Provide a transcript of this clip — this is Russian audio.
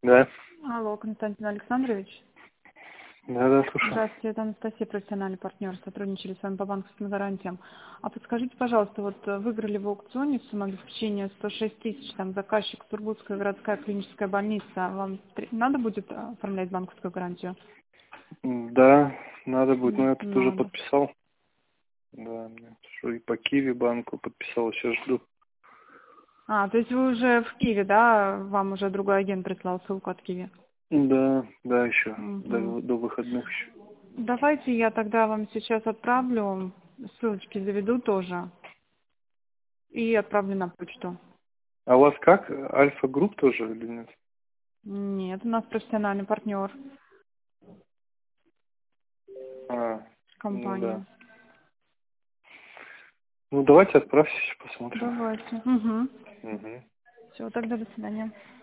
Да. Алло, Константин Александрович. Да, слушаю. Здравствуйте, это Анастасия, профессиональный партнер. Сотрудничали с вами по банковским гарантиям. А подскажите, пожалуйста, вот выиграли в аукционе самообеспечение 106 тысяч, там заказчик Сургутская городская клиническая больница. Вам надо будет оформлять банковскую гарантию? Да, надо будет, но я тут уже Надо. подписал. Да, что и по Киви банку подписал, сейчас жду. То есть вы уже в Киеве, да? Вам уже другой агент прислал ссылку от Киви? Да, еще. Угу. До выходных еще. Давайте я тогда вам сейчас отправлю, ссылочки заведу тоже и отправлю на почту. А у вас как? Альфа-групп тоже или нет? Нет, у нас профессиональный партнер Ну да. компания. Ну давайте отправьте, посмотрим. Давайте. Угу. Угу. Все, тогда до свидания.